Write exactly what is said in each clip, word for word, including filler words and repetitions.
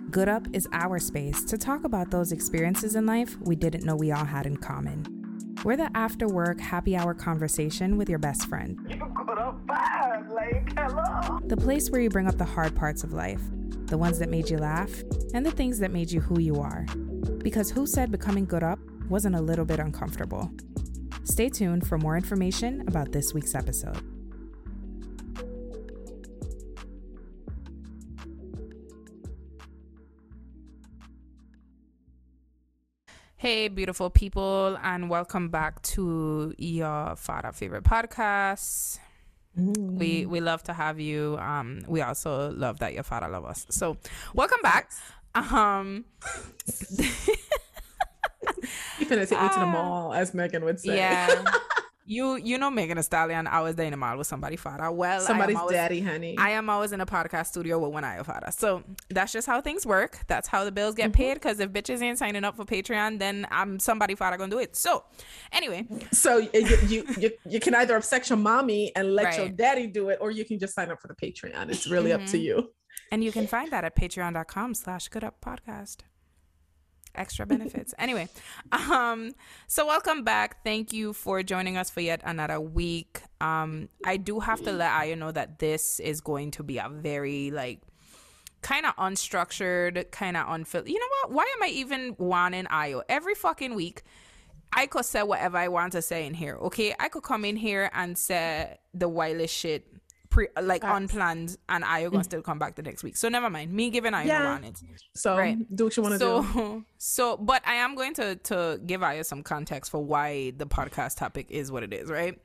Good Up is our space to talk about those experiences in life we didn't know we all had in common. We're the after work happy hour conversation with your best friend. You good up bad, like, hello. The place where you bring up the hard parts of life, the ones that made you laugh, and the things that made you who you are. Because who said becoming good up wasn't a little bit uncomfortable? Stay tuned for more information about this week's episode. Hey, beautiful people, and welcome back to your Fada favorite podcast. Mm. We we love to have you. Um, we also love that your Fada love us. So, welcome back. Um, You finna take me to the mall, as Megan would say. Yeah. You you know Megan Thee Stallion, I was there in the mall with somebody Fada. Well, somebody's always, daddy, honey. I am always in a podcast studio with one eye of Fada. So that's just how things work. That's how the bills get mm-hmm. paid. Because if bitches ain't signing up for Patreon, then I'm somebody Fada gonna do it. So anyway, so you you you, you can either upset your mommy and let right. your daddy do it, or you can just sign up for the Patreon. It's really mm-hmm. up to you. And you can find that at patreon dot com slash good up podcast. Extra benefits. Anyway, um, so welcome back. Thank you for joining us for yet another week. Um, I do have to let Aya know that this is going to be a very like kind of unstructured, kind of unfilled. You know what? Why am I even wanting Ayo every fucking week? I could say whatever I want to say in here. Okay, I could come in here and say the wildest shit. Pre, like That's... unplanned, and I are gonna still come back the next week. So never mind. Me giving Aya yeah. on it. So right. do what you want to so, do. So, but I am going to to give Aya some context for why the podcast topic is what it is. Right.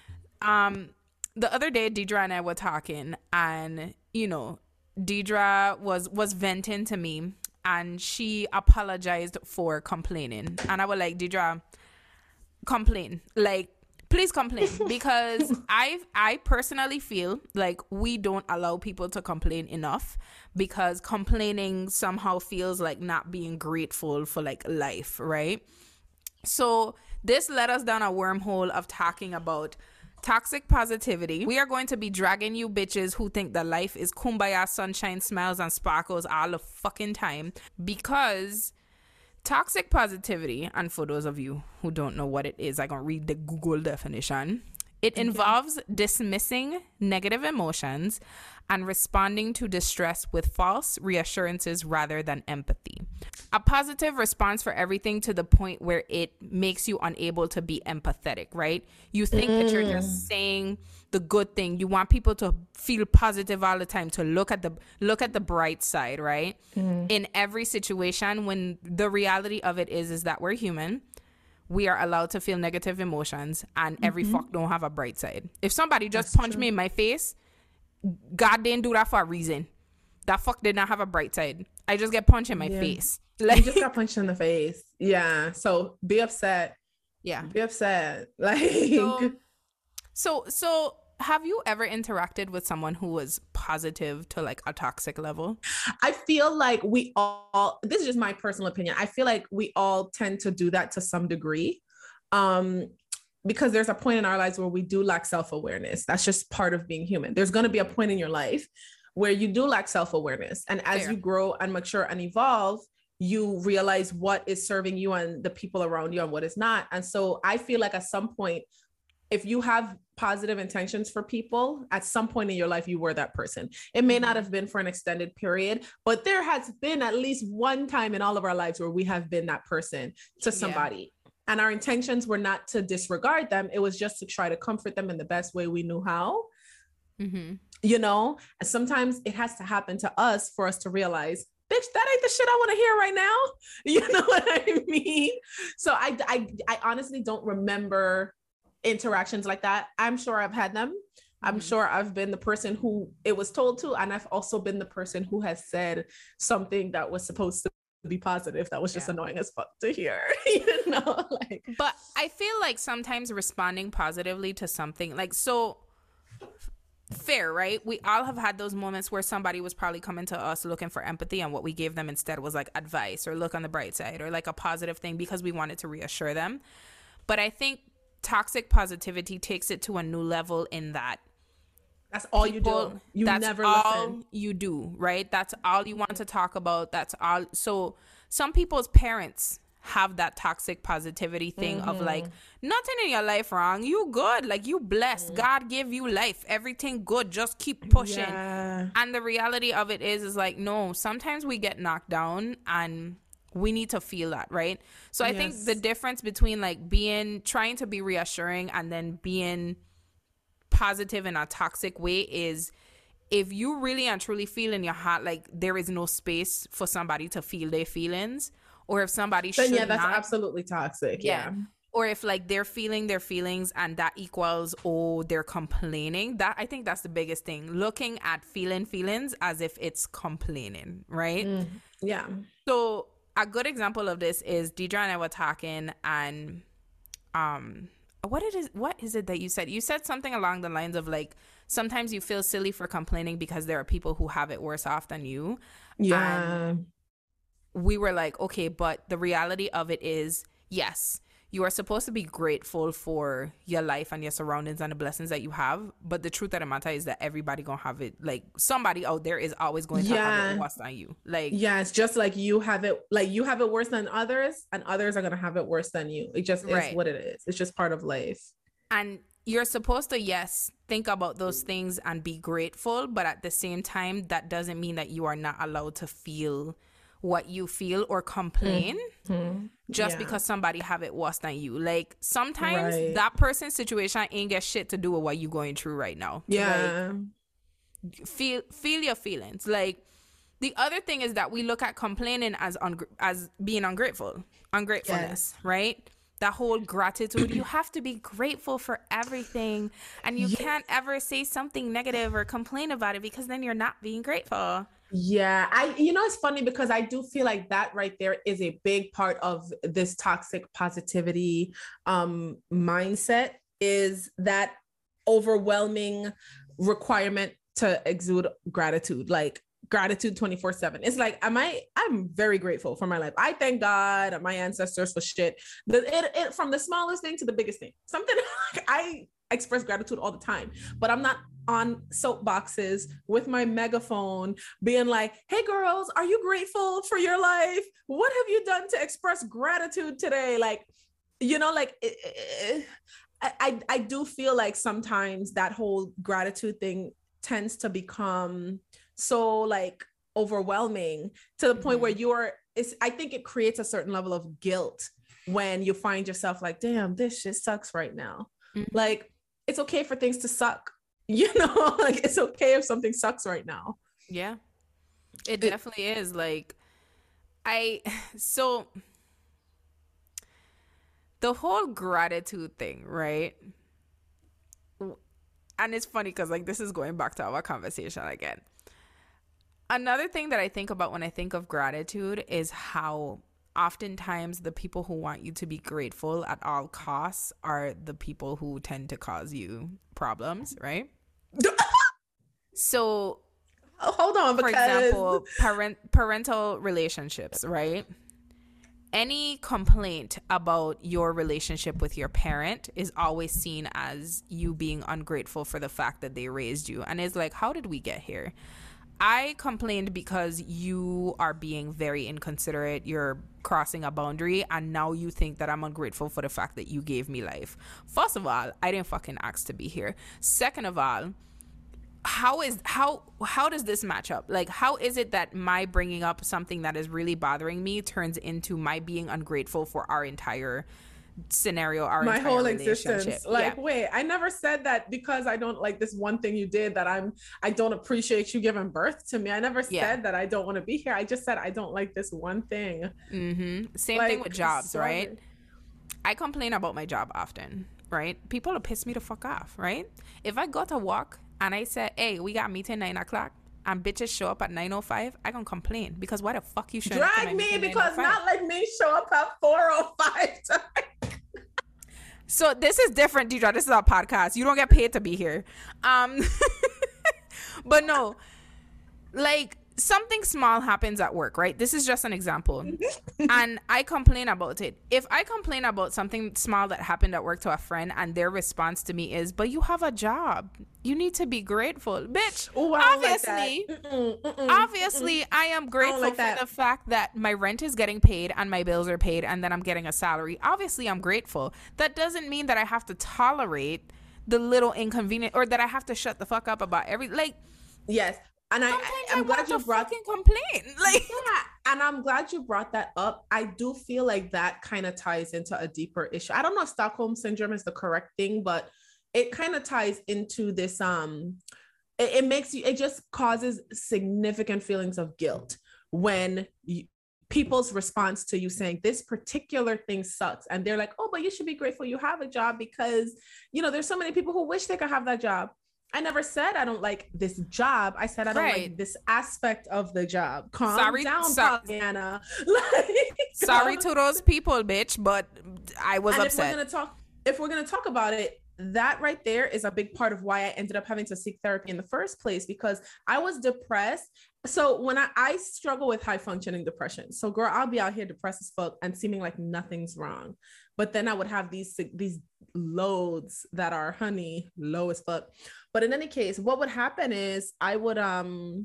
Um, the other day, Deidre and I were talking, and you know, Deidre was was venting to me, and she apologized for complaining, and I was like, Deidre, complain, like. Please complain, because I I personally feel like we don't allow people to complain enough, because complaining somehow feels like not being grateful for like life, right? So this led us down a wormhole of talking about toxic positivity. We are going to be dragging you bitches who think that life is kumbaya, sunshine, smiles, and sparkles all the fucking time, because toxic positivity, and for those of you who don't know what it is, I'm going to read the Google definition. It okay. involves dismissing negative emotions and responding to distress with false reassurances rather than empathy. A positive response for everything to the point where it makes you unable to be empathetic, right? You think mm. that you're just saying the good thing. You want people to feel positive all the time, to look at the look at the bright side, right? Mm. In every situation, when the reality of it is is that we're human. We are allowed to feel negative emotions, and every mm-hmm. fuck don't have a bright side. If somebody just That's punched true. me in my face, God didn't do that for a reason. That fuck did not have a bright side. I just get punched in my yeah. face. Like, you just got punched in the face. Yeah. So be upset. Yeah. Be upset. Like so, so so have you ever interacted with someone who was positive to like a toxic level? I feel like we all, this is just my personal opinion, I feel like we all tend to do that to some degree. Um, because there's a point in our lives where we do lack self-awareness. That's just part of being human. There's going to be a point in your life where you do lack self-awareness. And as Fair. you grow and mature and evolve, you realize what is serving you and the people around you and what is not. And so I feel like at some point, if you have positive intentions for people, at some point in your life, you were that person. It may not have been for an extended period, but there has been at least one time in all of our lives where we have been that person to somebody. Yeah. And our intentions were not to disregard them. It was just to try to comfort them in the best way we knew how. Mm-hmm. You know, and sometimes it has to happen to us for us to realize, bitch, that ain't the shit I want to hear right now. You know what I mean? So I, I, I honestly don't remember interactions like that. I'm sure I've had them. I'm mm-hmm. sure I've been the person who it was told to, and I've also been the person who has said something that was supposed to be positive that was just yeah. annoying as fuck to hear. You know, like. But I feel like sometimes responding positively to something, like, so fair, right? We all have had those moments where somebody was probably coming to us looking for empathy, and what we gave them instead was like advice or look on the bright side or like a positive thing because we wanted to reassure them. But I think toxic positivity takes it to a new level in that That's all people, you do. You that's never all listen. you do, right? That's all you want to talk about. That's all. So some people's parents have that toxic positivity thing mm-hmm. of like, nothing in your life wrong. You good. Like, you blessed. Mm-hmm. God give you life. Everything good. Just keep pushing. Yeah. And the reality of it is, is like, no, sometimes we get knocked down and we need to feel that, right? So I yes. think the difference between like being, trying to be reassuring and then being positive in a toxic way is, if you really and truly feel in your heart like there is no space for somebody to feel their feelings, or if somebody then should yeah that's not, absolutely toxic. Yeah. yeah or if like they're feeling their feelings and that equals, oh, they're complaining, that I think that's the biggest thing, looking at feeling feelings as if it's complaining, right? mm, yeah So a good example of this is Deidre and I were talking, and um what it is what is it that you said? You said something along the lines of like, sometimes you feel silly for complaining because there are people who have it worse off than you. Yeah. And we were like, okay, but the reality of it is, yes, you are supposed to be grateful for your life and your surroundings and the blessings that you have. But the truth of the matter is that everybody gonna have it. Like, somebody out there is always going to yeah. have it worse than you. Like, yeah, it's just like you have it, like you have it worse than others, and others are gonna have it worse than you. It just right. is what it is. It's just part of life. And you're supposed to, yes, think about those things and be grateful, but at the same time, that doesn't mean that you are not allowed to feel what you feel or complain mm-hmm. just yeah. because somebody have it worse than you. Like, sometimes right. that person's situation ain't get shit to do with what you going through right now. Yeah. Like, feel feel your feelings. Like, the other thing is that we look at complaining as un- as being ungrateful, ungratefulness, yes. right? That whole gratitude, you have to be grateful for everything, and you yes. can't ever say something negative or complain about it, because then you're not being grateful. Yeah, I, you know, it's funny because I do feel like that right there is a big part of this toxic positivity um, mindset, is that overwhelming requirement to exude gratitude, like gratitude twenty-four seven. It's like, am I, I'm very grateful for my life. I thank God and my ancestors for shit. The, it, it, from the smallest thing to the biggest thing, something like I express gratitude all the time, but I'm not on soapboxes with my megaphone being like, hey girls, are you grateful for your life? What have you done to express gratitude today? Like, you know, like it, it, I, I, I do feel like sometimes that whole gratitude thing tends to become so like overwhelming to the point mm-hmm. where you're, it's, I think it creates a certain level of guilt when you find yourself like, damn, this shit sucks right now. Mm-hmm. Like, it's okay for things to suck, you know, like it's okay if something sucks right now. Yeah, it, it definitely is. Like, I, so the whole gratitude thing, right? And it's funny because like, this is going back to our conversation again. Another thing that I think about when I think of gratitude is how oftentimes the people who want you to be grateful at all costs are the people who tend to cause you problems, right? So, oh, hold on, for because... example, parent parental relationships, right? Any complaint about your relationship with your parent is always seen as you being ungrateful for the fact that they raised you. And it's like, how did we get here? I complained because you are being very inconsiderate. You're crossing a boundary, and now you think that I'm ungrateful for the fact that you gave me life. First of all, I didn't fucking ask to be here. Second of all, how is how how does this match up? Like, how is it that my bringing up something that is really bothering me turns into my being ungrateful for our entire scenario, our my entire whole relationship? existence? Like, yeah. wait, I never said that because I don't like this one thing you did, that I'm I don't appreciate you giving birth to me. I never said yeah. that I don't want to be here. I just said I don't like this one thing. Mm-hmm. Same like, thing with jobs, sorry. right? I complain about my job often, right? People will piss me the fuck off, right? If I go to work and I say, hey, we got a meeting nine o'clock, and bitches show up at nine oh five, I gonna complain, because why the fuck you should drag me, because not like me show up at four oh five. So this is different, Deidre. This is our podcast. You don't get paid to be here. Um, but no, like, something small happens at work, right? This is just an example. And I complain about it. If I complain about something small that happened at work to a friend and their response to me is, but you have a job. You need to be grateful. Bitch, Ooh, obviously, like mm-mm, mm-mm, obviously mm-mm. I am grateful like for that. the fact that my rent is getting paid and my bills are paid and that I'm getting a salary. Obviously, I'm grateful. That doesn't mean that I have to tolerate the little inconvenience or that I have to shut the fuck up about every, like, Yes. And I, sometimes I, I'm I glad want you to brought fucking complain. Like, yeah, and I'm glad you brought that up. I do feel like that kind of ties into a deeper issue. I don't know if Stockholm syndrome is the correct thing, but it kind of ties into this. Um, it, it makes you. It just causes significant feelings of guilt when you, people's response to you saying this particular thing sucks, and they're like, "Oh, but you should be grateful you have a job because you know there's so many people who wish they could have that job." I never said I don't like this job. I said I don't Right. like this aspect of the job. Calm Sorry- down, so- Pollyanna. Like, sorry to those people, bitch, but I was and upset. if we're gonna talk, if we're gonna talk about it, that right there is a big part of why I ended up having to seek therapy in the first place, because I was depressed. So when I, I struggle with high functioning depression. So girl, I'll be out here depressed as fuck and seeming like nothing's wrong. But then I would have these these loads that are honey low as fuck. But in any case, what would happen is I would um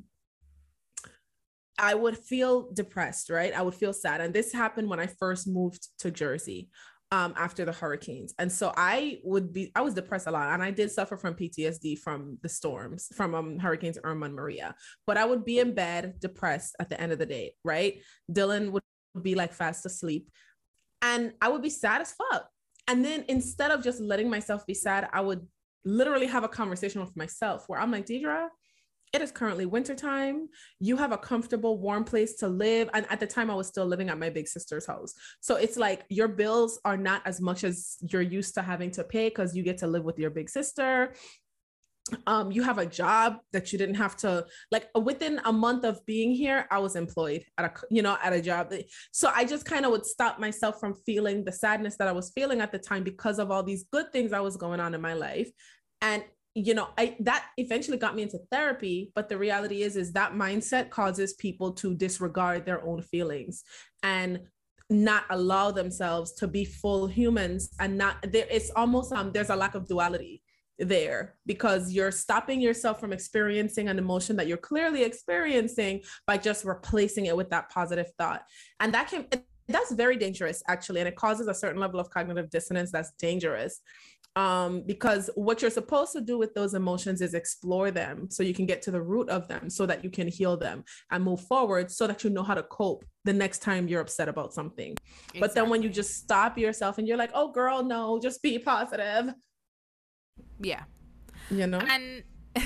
I would feel depressed, right? I would feel sad. And this happened when I first moved to Jersey um, after the hurricanes. And so I would be, I was depressed a lot. And I did suffer from P T S D from the storms, from um, Hurricanes Irma and Maria. But I would be in bed depressed at the end of the day, right? Dylan would be like fast asleep. And I would be sad as fuck. And then instead of just letting myself be sad, I would literally have a conversation with myself where I'm like, Deidre, it is currently wintertime. You have a comfortable, warm place to live. And at the time I was still living at my big sister's house. So it's like your bills are not as much as you're used to having to pay because you get to live with your big sister. Um, you have a job that you didn't have to, like, within a month of being here, I was employed at a, you know, at a job. So I just kind of would stop myself from feeling the sadness that I was feeling at the time because of all these good things that was going on in my life. And, you know, I, that eventually got me into therapy. But the reality is, is that mindset causes people to disregard their own feelings and not allow themselves to be full humans. And not there, it's almost, um, there's a lack of duality there because you're stopping yourself from experiencing an emotion that you're clearly experiencing by just replacing it with that positive thought. And that can, that's very dangerous actually. And it causes a certain level of cognitive dissonance that's dangerous. Um, because what you're supposed to do with those emotions is explore them so you can get to the root of them so that you can heal them and move forward so that you know how to cope the next time you're upset about something. Exactly. But then when you just stop yourself and you're like, oh girl, no, just be positive. Yeah. You know? And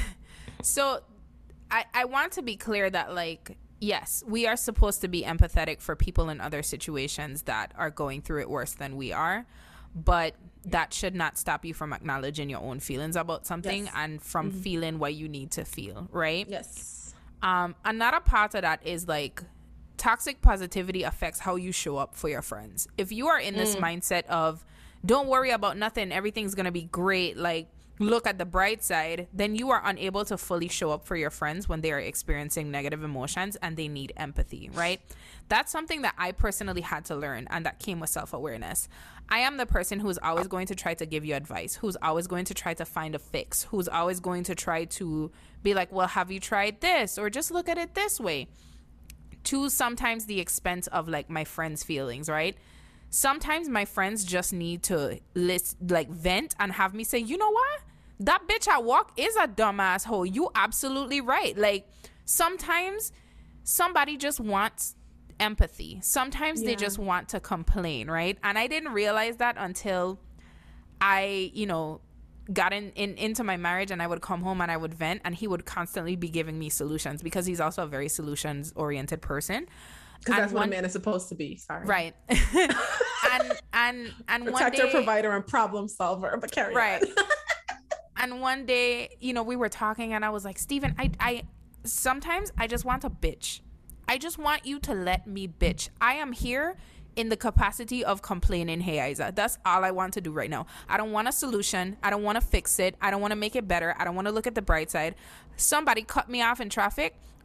so I, I want to be clear that, like, yes, we are supposed to be empathetic for people in other situations that are going through it worse than we are. But that should not stop you from acknowledging your own feelings about something yes. and from mm-hmm. feeling what you need to feel, right? Yes. Um, another part of that is, like, toxic positivity affects how you show up for your friends. If you are in this mm. mindset of, don't worry about nothing, everything's going to be great, like, look at the bright side, then you are unable to fully show up for your friends when they are experiencing negative emotions and they need empathy, right? That's something that I personally had to learn, and that came with self-awareness. I am the person who's always going to try to give you advice, who's always going to try to find a fix, who's always going to try to be like, well, have you tried this? Or just look at it this way. To sometimes the expense of, like, my friends' feelings, right? Sometimes my friends just need to list, like, vent and have me say, you know what? That bitch at work is a dumbass hoe. You absolutely right. Like, sometimes somebody just wants empathy. Sometimes yeah. they just want to complain, right? And I didn't realize that until I, you know, got in, in into my marriage, and I would come home and I would vent, and he would constantly be giving me solutions because he's also a very solutions-oriented person. Because that's one, what a man is supposed to be. Sorry. Right. and and and protector, one day, provider, and problem solver. But carry right. on. And one day, you know, we were talking, and I was like, Steven, I I sometimes I just want to bitch. I just want you to let me bitch. I am here in the capacity of complaining. Hey, Isa, that's all I want to do right now. I don't want a solution. I don't want to fix it. I don't want to make it better. I don't want to look at the bright side. Somebody cut me off in traffic.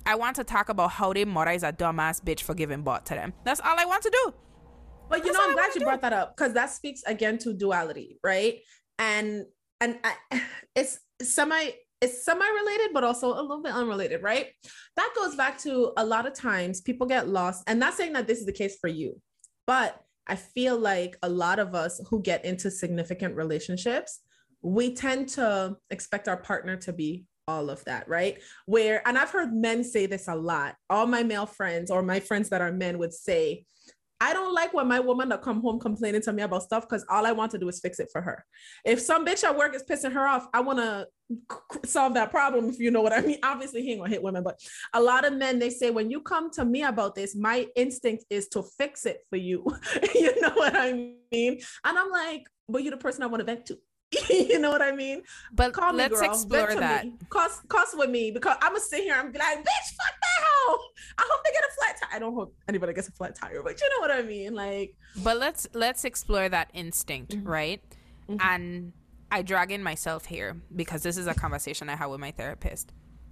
I want to talk about how they mother is a dumbass bitch for giving birth to them. That's all I want to do. But you That's know, all I'm I glad wanna you do. brought that up because that speaks again to duality, right? And and I, it's semi it's semi-related, but also a little bit unrelated, right? That goes back to a lot of times people get lost, and not saying that this is the case for you, but I feel like a lot of us who get into significant relationships, we tend to expect our partner to be all of that, right? Where, and I've heard men say this a lot. All my male friends or my friends that are men would say, I don't like when my woman that come home complaining to me about stuff because all I want to do is fix it for her. If some bitch at work is pissing her off, I want to solve that problem, if you know what I mean. Obviously, he ain't gonna hit women, but a lot of men, they say, when you come to me about this, my instinct is to fix it for you. You know what I mean? And I'm like, but you're the person I want to vent to. You know what I mean? But Call me, let's girl. explore Vent to that. me. Cuss, cuss with me because I'm gonna sit here and be like, bitch, fuck that hoe. I hope they get a flat tire. I don't hope anybody gets a flat tire, but you know what I mean? Like, But let's let's explore that instinct, Mm-hmm. right? Mm-hmm. And I drag in myself here because this is a conversation I had with my therapist.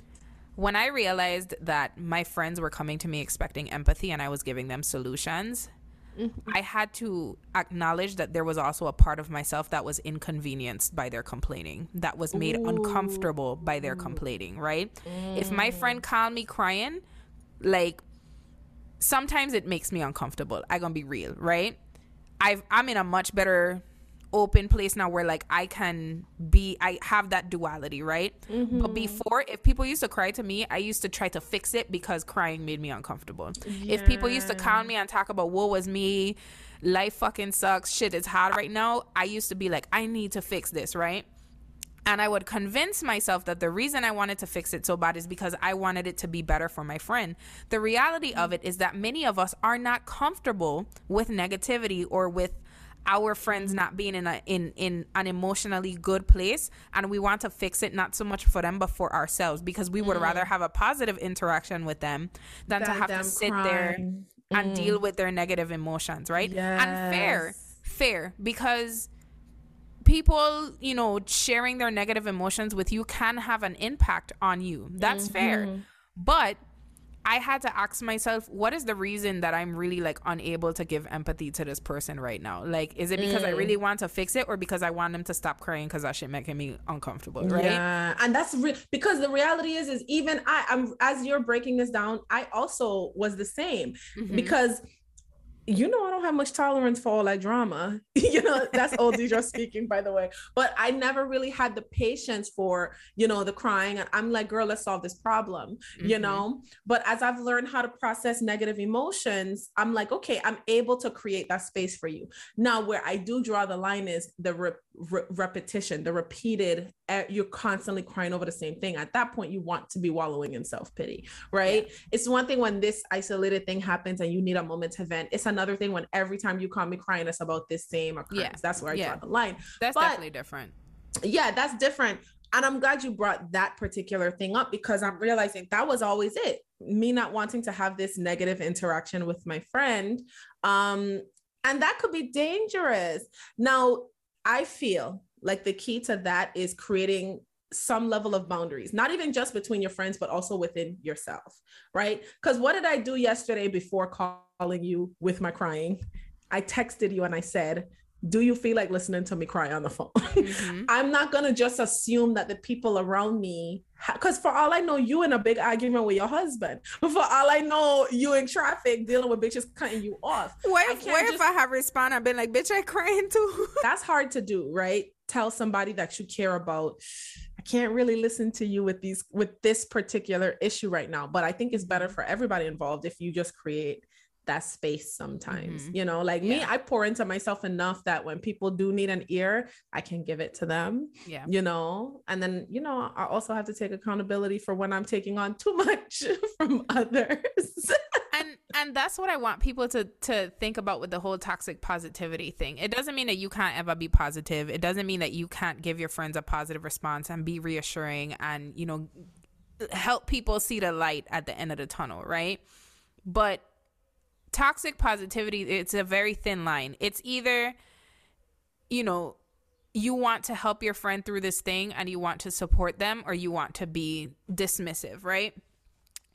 When I realized that my friends were coming to me expecting empathy and I was giving them solutions, Mm-hmm. I had to acknowledge that there was also a part of myself that was inconvenienced by their complaining, that was made Ooh. uncomfortable by their complaining, right? Mm. If my friend called me crying, like, sometimes it makes me uncomfortable. I gonna be real, right? I've, I'm in a much better open place now where like I can be, I have that duality, right? Mm-hmm. But before, if people used to cry to me, I used to try to fix it because crying made me uncomfortable. Yeah. If people used to call me and talk about woe was me, life fucking sucks, shit is hard right now, I used to be like, I need to fix this, right? And I would convince myself that the reason I wanted to fix it so bad is because I wanted it to be better for my friend. The reality of it is that many of us are not comfortable with negativity or with our friends not being in a in in an emotionally good place, and we want to fix it not so much for them but for ourselves, because we would mm. rather have a positive interaction with them than That to have to sit crying. there mm. and deal with their negative emotions, right? Yes. And fair fair because people, you know, sharing their negative emotions with you can have an impact on you. That's mm-hmm. fair. But I had to ask myself, what is the reason that I'm really like unable to give empathy to this person right now? Like, is it because mm. I really want to fix it, or because I want them to stop crying because that shit making me uncomfortable, right? Yeah, and that's re- because the reality is, is even I, I'm as you're breaking this down, I also was the same mm-hmm. because. You know, I don't have much tolerance for all that drama. You know, that's old Deidre speaking, by the way. But I never really had the patience for, you know, the crying. And I'm like, girl, let's solve this problem, mm-hmm. you know? But as I've learned how to process negative emotions, I'm like, okay, I'm able to create that space for you. Now, where I do draw the line is the re- re- repetition, the repeated, uh, you're constantly crying over the same thing. At that point, you want to be wallowing in self-pity, right? Yeah. It's one thing when this isolated thing happens and you need a moment to vent. It's another thing when every time you call me crying, it's about this same occurrence. Yeah. That's where I yeah. draw the line. That's but, definitely different. Yeah, that's different. And I'm glad you brought that particular thing up, because I'm realizing that was always it. Me not wanting to have this negative interaction with my friend. Um, and that could be dangerous. Now, I feel like the key to that is creating some level of boundaries, not even just between your friends, but also within yourself, right? Because what did I do yesterday before calling you with my crying? I texted you and I said, do you feel like listening to me cry on the phone? Mm-hmm. I'm not going to just assume that the people around me, because for all I know, you in a big argument with your husband. For all I know, you in traffic dealing with bitches cutting you off. What if, what just, if I have responded, I've been like, bitch, I crying too? That's hard to do, right? Tell somebody that you care about, I can't really listen to you with these, with this particular issue right now. But I think it's better for everybody involved if you just create that space sometimes, mm-hmm. you know, like yeah. me, I pour into myself enough that when people do need an ear, I can give it to them, yeah, you know, and then, you know, I also have to take accountability for when I'm taking on too much from others. and and that's what I want people to to think about with the whole toxic positivity thing. It doesn't mean that you can't ever be positive. It doesn't mean that you can't give your friends a positive response and be reassuring and, you know, help people see the light at the end of the tunnel, right? But toxic positivity, it's a very thin line. It's either, you know, you want to help your friend through this thing and you want to support them, or you want to be dismissive, right?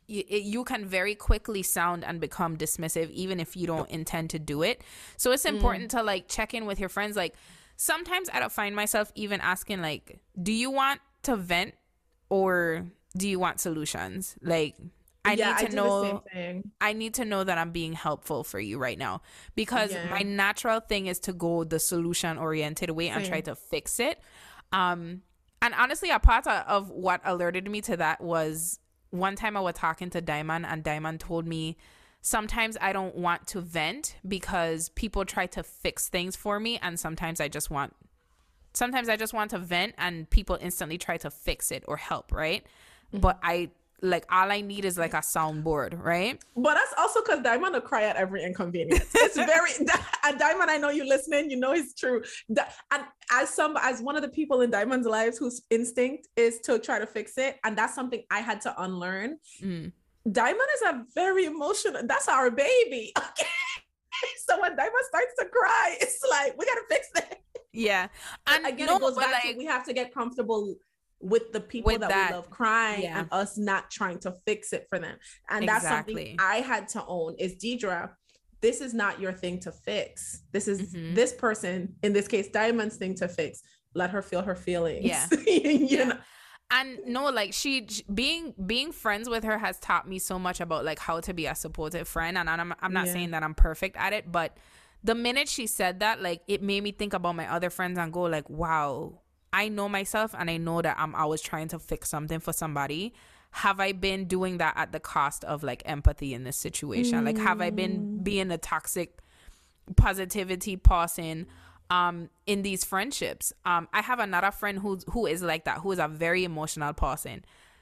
you, you can very quickly sound and become dismissive even if you don't intend to do it. So it's important mm. to like check in with your friends. Like sometimes I don't find myself even asking like, do you want to vent or do you want solutions? Like I yeah, need to I know I need to know that I'm being helpful for you right now, because yeah. my natural thing is to go the solution oriented way and same. Try to fix it. Um and honestly, a part of what alerted me to that was one time I was talking to Diamond, and Diamond told me sometimes I don't want to vent because people try to fix things for me, and sometimes I just want sometimes I just want to vent and people instantly try to fix it or help, right? Mm-hmm. But I like all I need is like a soundboard, right? But that's also because Diamond will cry at every inconvenience. It's very and Diamond, I know you listening, you know it's true. And as some as one of the people in Diamond's lives whose instinct is to try to fix it, and that's something I had to unlearn. Mm. Diamond is a very emotional. That's our baby. Okay. So when Diamond starts to cry, it's like we gotta fix it. Yeah. And again, no, it goes back like, to we have to get comfortable with the people that, that we love crying yeah. and us not trying to fix it for them. And exactly. that's something I had to own is Deidre, this is not your thing to fix. This is mm-hmm. this person, in this case, Diamond's thing to fix. Let her feel her feelings. Yeah. you yeah. know? And no, like she being being friends with her has taught me so much about like how to be a supportive friend. And I'm I'm not yeah. saying that I'm perfect at it, but the minute she said that, like it made me think about my other friends and go like, wow, I know myself and I know that I'm always trying to fix something for somebody. Have I been doing that at the cost of like empathy in this situation? Mm. Like, have I been being a toxic positivity person um, in these friendships? Um, I have another friend who, who is like that, who is a very emotional person.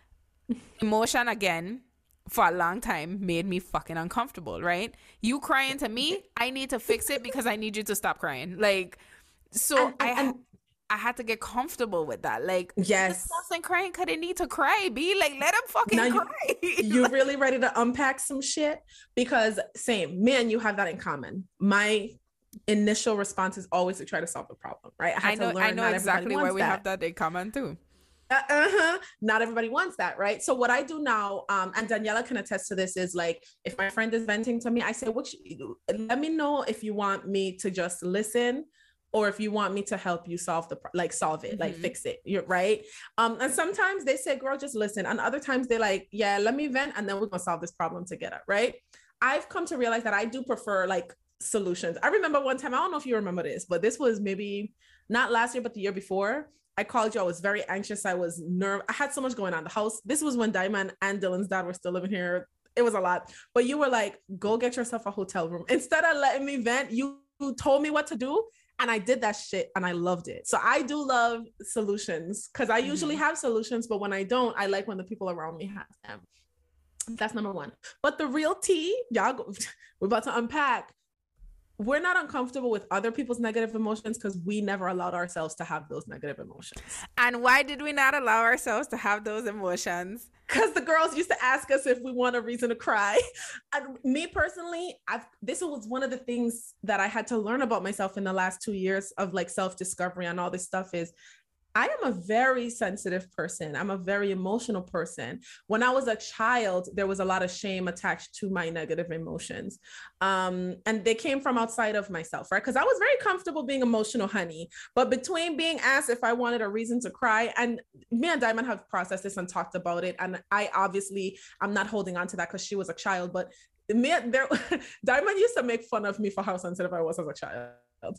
Emotion, again, for a long time made me fucking uncomfortable, right? You crying to me, I need to fix it because I need you to stop crying. Like, so and, I and- I had to get comfortable with that. Like, yes, this person crying because they need to cry. Be like, let them fucking now cry. You, you're really ready to unpack some shit? Because same, me and you have that in common. My initial response is always to try to solve the problem, right? I, had I know, to learn I know exactly why we that. have that in common too. Uh, uh-huh. Not everybody wants that, right? So what I do now, um, and Daniela can attest to this, is like, if my friend is venting to me, I say, "What? You, let me know if you want me to just listen, or if you want me to help you solve the, like solve it, mm-hmm. like fix it." You're right. Um, and sometimes they say, "Girl, just listen," and other times they're like, "Yeah, let me vent, and then we're gonna solve this problem together." Right? I've come to realize that I do prefer like solutions. I remember one time, I don't know if you remember this, but this was maybe not last year, but the year before. I called you. I was very anxious. I was nervous. I had so much going on in the house. This was when Diamond and Dylan's dad were still living here. It was a lot. But you were like, go get yourself a hotel room. Instead of letting me vent, you told me what to do. And I did that shit and I loved it. So I do love solutions because I usually mm-hmm. have solutions. But when I don't, I like when the people around me have them. That's number one. But the real tea, y'all, go, we're about to unpack. We're not uncomfortable with other people's negative emotions because we never allowed ourselves to have those negative emotions. And why did we not allow ourselves to have those emotions? Because the girls used to ask us if we want a reason to cry. And me personally, I've this was one of the things that I had to learn about myself in the last two years of like self-discovery and all this stuff is I am a very sensitive person. I'm a very emotional person. When I was a child, there was a lot of shame attached to my negative emotions. Um, and they came from outside of myself, right? Because I was very comfortable being emotional, honey. But between being asked if I wanted a reason to cry, and me and Diamond have processed this and talked about it. And I obviously, I'm not holding on to that because she was a child, but me, there, Diamond used to make fun of me for how sensitive I was as a child.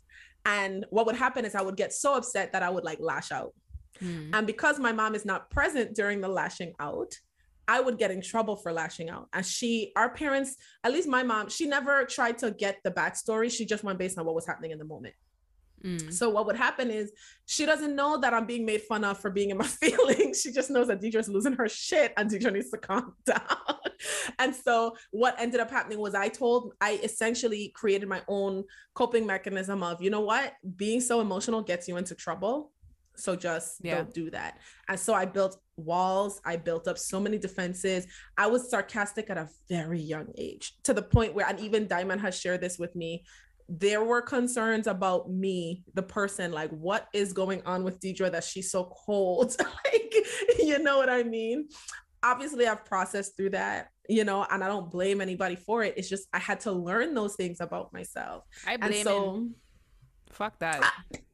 And what would happen is I would get so upset that I would like lash out. Mm. And because my mom is not present during the lashing out, I would get in trouble for lashing out. And she, our parents, at least my mom, she never tried to get the backstory. She just went based on what was happening in the moment. Mm. So what would happen is she doesn't know that I'm being made fun of for being in my feelings. She just knows that Deidre's losing her shit and Deidre needs to calm down. And so what ended up happening was I told, I essentially created my own coping mechanism of, you know what, being so emotional gets you into trouble. So just yeah. don't do that. And so I built walls. I built up so many defenses. I was sarcastic at a very young age to the point where, and even Diamond has shared this with me, there were concerns about me, the person, like what is going on with Deidre that she's so cold? Like, you know what I mean? Obviously I've processed through that. you know, and I don't blame anybody for it. It's just I had to learn those things about myself. I blame and so fuck that.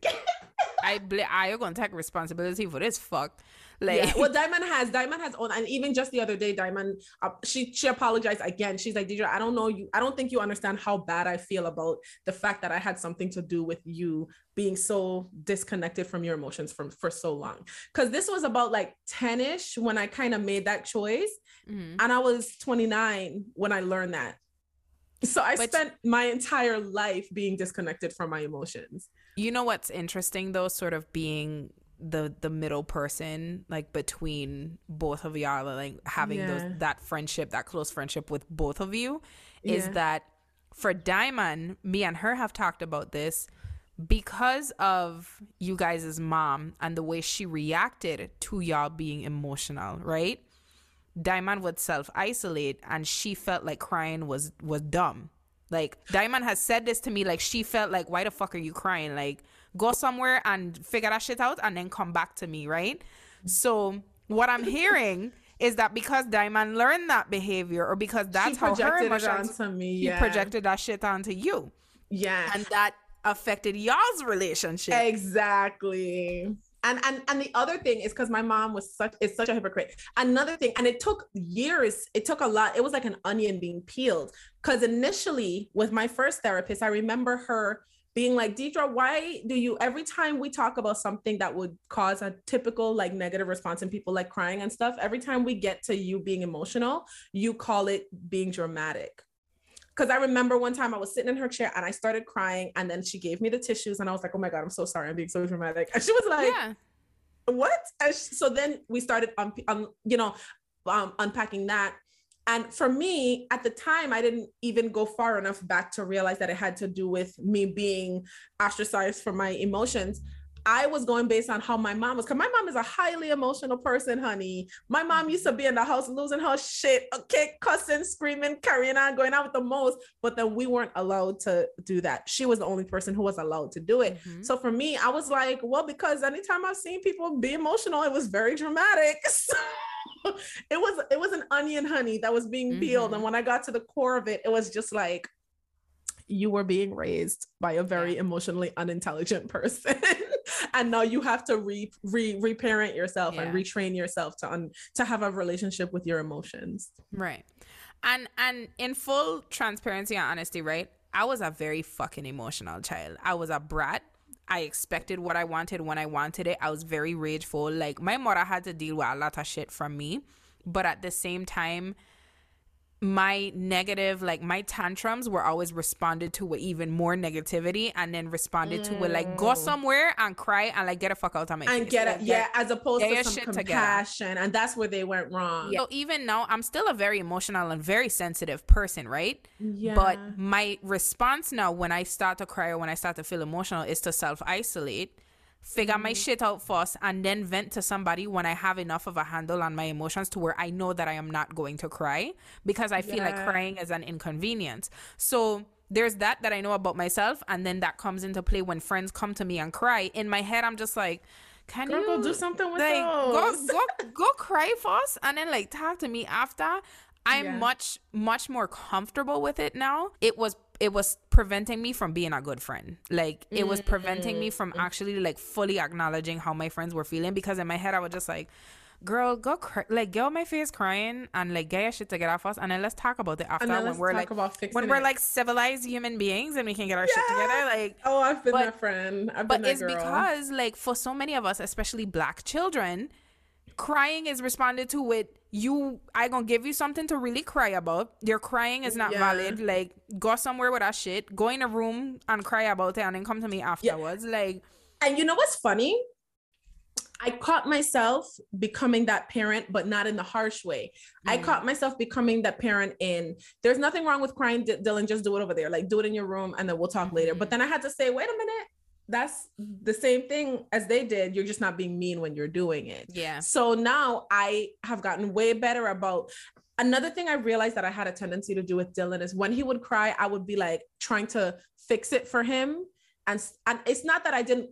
I blame I you're gonna take responsibility for this fuck. Like yeah, well, Diamond has Diamond has own, and even just the other day, Diamond, uh, she she apologized again. She's like, Deidre, I don't know you. I don't think you understand how bad I feel about the fact that I had something to do with you being so disconnected from your emotions from for so long. Because this was about like ten-ish when I kind of made that choice, mm-hmm. and I was twenty-nine when I learned that. So I but spent my entire life being disconnected from my emotions. You know what's interesting though, sort of being the the middle person like between both of y'all, like having yeah. those that friendship, that close friendship with both of you, is yeah. that for Diamond, me and her have talked about this because of you guys' mom and the way she reacted to y'all being emotional, right? Diamond would self-isolate and she felt like crying was was dumb. Like Diamond has said this to me, like she felt like, why the fuck are you crying? Like go somewhere and figure that shit out and then come back to me, right? So what I'm hearing is that because Diamond learned that behavior, or because that's how her emotions, onto me, he yeah. projected that shit onto you. Yeah. And that affected y'all's relationship. Exactly. And and and the other thing is because my mom was such is such a hypocrite. Another thing, and it took years, it took a lot. It was like an onion being peeled. Because initially, with my first therapist, I remember her being like, Deidre, why do you, every time we talk about something that would cause a typical like negative response in people like crying and stuff, every time we get to you being emotional, you call it being dramatic. Because I remember one time I was sitting in her chair and I started crying, and then she gave me the tissues and I was like, oh my God, I'm so sorry, I'm being so dramatic. And she was like, yeah. What? And she, so then we started, um, um, you know, um, unpacking that. And for me, at the time, I didn't even go far enough back to realize that it had to do with me being ostracized for my emotions. I was going based on how my mom was, because my mom is a highly emotional person, honey. My mom used to be in the house losing her shit, okay, cussing, screaming, carrying on, going out with the most, but then we weren't allowed to do that. She was the only person who was allowed to do it. Mm-hmm. So for me, I was like, well, because anytime I've seen people be emotional, it was very dramatic. So it was, it was an onion, honey, that was being peeled. Mm-hmm. And when I got to the core of it, it was just like, you were being raised by a very yeah. emotionally unintelligent person. And now you have to re, re reparent yourself yeah. and retrain yourself to un, to have a relationship with your emotions. Right. And and in full transparency and honesty, right? I was a very fucking emotional child. I was a brat. I expected what I wanted when I wanted it. I was very rageful. Like my mother had to deal with a lot of shit from me. But at the same time, my negative, like my tantrums were always responded to with even more negativity, and then responded mm. to with like go somewhere and cry and like get a fuck out of my and face. get like, it, yeah, as opposed to some compassion, together. And that's where they went wrong. Yeah. So even now, I'm still a very emotional and very sensitive person, right? Yeah. But my response now when I start to cry or when I start to feel emotional is to self-isolate, figure mm-hmm. my shit out first, and then vent to somebody when I have enough of a handle on my emotions to where I know that I am not going to cry, because I feel yeah. like crying is an inconvenience. So there's that that I know about myself, and then that comes into play when friends come to me and cry. In my head, I'm just like, can Girl, you go do something with like those? go go go cry first and then like talk to me after? I'm yeah. much much more comfortable with it now. It was it was preventing me from being a good friend. Like it was preventing me from actually like fully acknowledging how my friends were feeling, because in my head I was just like, girl, go cry, like get on my face crying and like get your shit together first, and then let's talk about it after when we're like when we're it. like civilized human beings and we can get our yeah. shit together. Like oh, I've been but, that friend. I've but been that it's girl. Because like for so many of us, especially Black children, crying is responded to with you I gonna give you something to really cry about. Your crying is not yeah. valid. Like go somewhere with that shit, go in a room and cry about it, and then come to me afterwards. Yeah. Like, and you know what's funny? I caught myself becoming that parent, but not in the harsh way. Mm. I caught myself becoming that parent in, there's nothing wrong with crying, D- Dylan, just do it over there. Like do it in your room and then we'll talk mm-hmm. later. But then I had to say, wait a minute. That's the same thing as they did. You're just not being mean when you're doing it. Yeah. So now I have gotten way better about, another thing I realized that I had a tendency to do with Dylan is when he would cry, I would be like trying to fix it for him. And, and it's not that I didn't want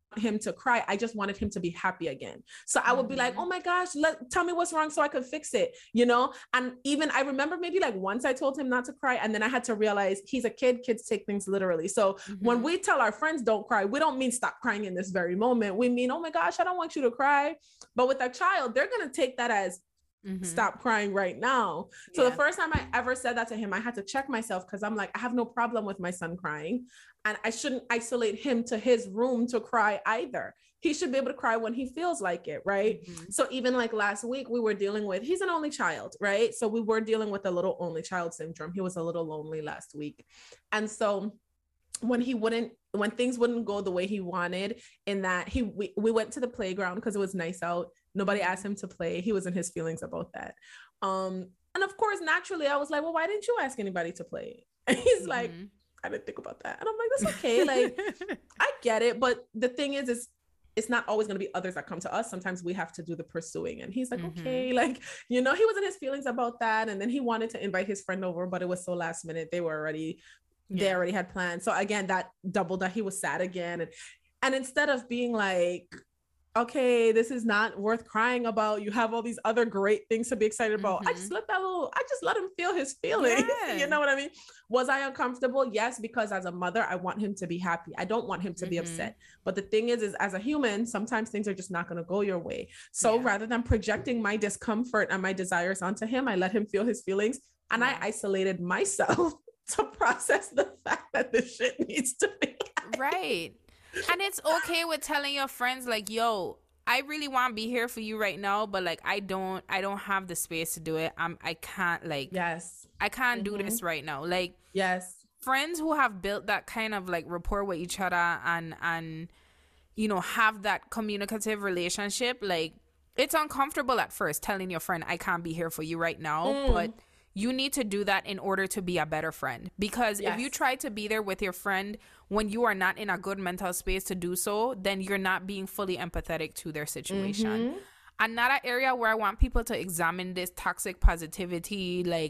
him to cry. I just wanted him to be happy again. So I would be like, oh my gosh, let tell me what's wrong so I could fix it, you know? And even I remember maybe like once I told him not to cry, and then I had to realize he's a kid, kids take things literally. So mm-hmm. when we tell our friends don't cry, we don't mean stop crying in this very moment. We mean, oh my gosh, I don't want you to cry. But with a child, they're going to take that as mm-hmm. stop crying right now. So yeah. the first time I ever said that to him, I had to check myself, because I'm like, I have no problem with my son crying, and I shouldn't isolate him to his room to cry either. He should be able to cry when he feels like it, right? Mm-hmm. So even like last week, we were dealing with, he's an only child, right? So we were dealing with a little only child syndrome. He was a little lonely last week. And so when he wouldn't, when things wouldn't go the way he wanted, in that he, we, we went to the playground because it was nice out. Nobody asked him to play. He was in his feelings about that. Um, and of course, naturally, I was like, well, why didn't you ask anybody to play? And he's mm-hmm. like, I didn't think about that. And I'm like, that's okay. Like, I get it. But the thing is, is it's not always going to be others that come to us. Sometimes we have to do the pursuing. And he's like, mm-hmm. okay, like, you know, he was in his feelings about that. And then he wanted to invite his friend over, but it was so last minute. They were already, yeah. they already had plans. So again, that doubled that. He was sad again. And, and instead of being like, okay, this is not worth crying about, you have all these other great things to be excited about. Mm-hmm. I just let that little, I just let him feel his feelings. Yeah. You know what I mean? Was I uncomfortable? Yes, because as a mother, I want him to be happy. I don't want him to mm-hmm. be upset. But the thing is, is as a human, sometimes things are just not going to go your way. So yeah. rather than projecting my discomfort and my desires onto him, I let him feel his feelings. And yeah. I isolated myself to process the fact that this shit needs to be right. And it's okay with telling your friends like, yo, I really want to be here for you right now, but like, I don't, I don't have the space to do it. I'm, I can't like, yes, I can't mm-hmm. do this right now. Like, yes, friends who have built that kind of like rapport with each other and, and, you know, have that communicative relationship. Like, it's uncomfortable at first telling your friend, I can't be here for you right now, mm. but you need to do that in order to be a better friend. Because yes. if you try to be there with your friend when you are not in a good mental space to do so, then you're not being fully empathetic to their situation. Mm-hmm. Another area where I want people to examine this toxic positivity, like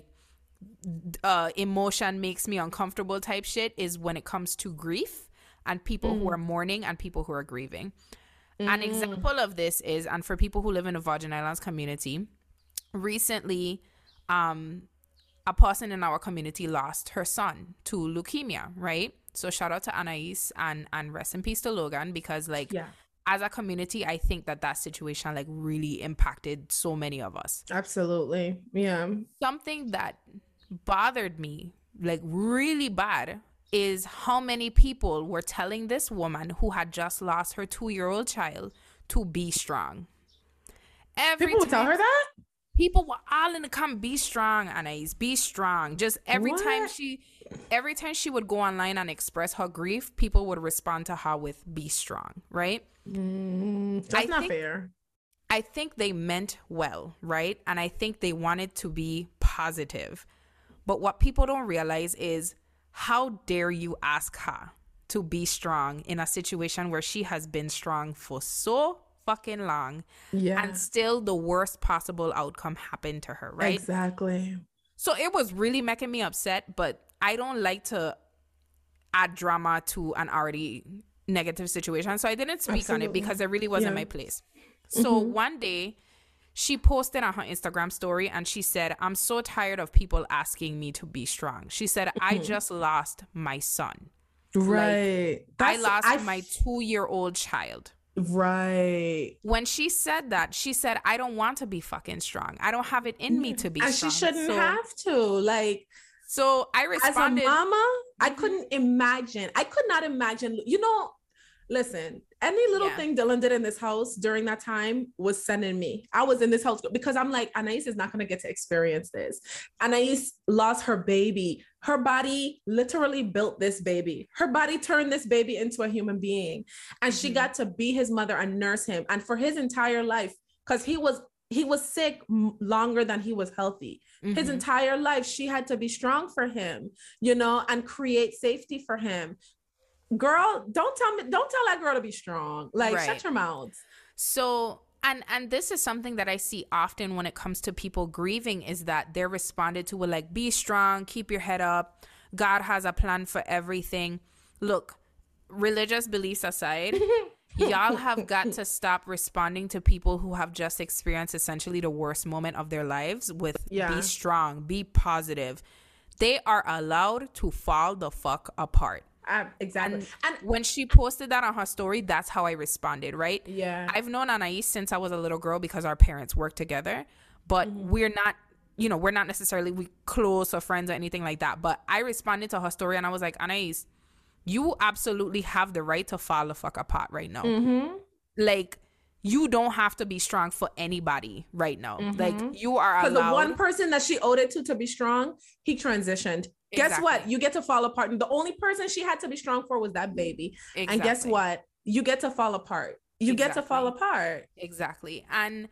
uh, emotion makes me uncomfortable type shit, is when it comes to grief and people mm. who are mourning and people who are grieving. Mm. An example of this is, and for people who live in the Virgin Islands community, recently, um, a person in our community lost her son to leukemia, right? So shout out to Anais and, and rest in peace to Logan, because like yeah. as a community, I think that that situation like really impacted so many of us. Absolutely. Yeah. Something that bothered me like really bad is how many people were telling this woman who had just lost her two-year-old child to be strong. Every people would tell her that? People were all in the comment, be strong, Anais, be strong. Just every what? time she, every time she would go online and express her grief, people would respond to her with be strong, right? Mm, that's I not think, fair. I think they meant well, right? And I think they wanted to be positive. But what people don't realize is, how dare you ask her to be strong in a situation where she has been strong for so fucking long, yeah, and still the worst possible outcome happened to her, right? Exactly. So it was really making me upset, but I don't like to add drama to an already negative situation, so I didn't speak Absolutely. on it because it really wasn't yeah. my place. So mm-hmm. one day she posted on her Instagram story and she said, I'm so tired of people asking me to be strong. She said, mm-hmm. I just lost my son. Right. Like, I lost I... my two-year-old child. Right. When she said that, she said, I don't want to be fucking strong. I don't have it in me to be and strong. And she shouldn't so, have to. Like, so I responded. As a mama, I couldn't imagine. I could not imagine, you know, listen, any little yeah. thing Dylan did in this house during that time was sending me. I was in this house because I'm like, Anais is not going to get to experience this. Anais lost her baby. Her body literally built this baby. Her body turned this baby into a human being. And mm-hmm. she got to be his mother and nurse him. And for his entire life, because he was he was sick longer than he was healthy. Mm-hmm. His entire life, she had to be strong for him, you know, and create safety for him. Girl, don't tell me, don't tell that girl to be strong. Like, right. Shut your mouth. So, and and this is something that I see often when it comes to people grieving, is that they're responded to with like, be strong, keep your head up. God has a plan for everything. Look, religious beliefs aside, Y'all have got to stop responding to people who have just experienced essentially the worst moment of their lives with Yeah. be strong, be positive. They are allowed to fall the fuck apart. Uh, exactly. And, And when she posted that on her story, that's how I responded, right? yeah. I've known Anais since I was a little girl because our parents worked together, but Mm-hmm. we're not, you know, we're not necessarily we close or friends or anything like that. But I responded to her story and I was like, Anais, you absolutely have the right to fall the fuck apart right now. Mm-hmm. Like, you don't have to be strong for anybody right now. Mhm. Like, you are Because allowed. the one person that she owed it to to be strong, he transitioned. Guess Exactly. what? You get to fall apart. And the only person she had to be strong for was that baby. Exactly. And guess what? You get to fall apart. You get to fall Exactly. apart. Exactly. And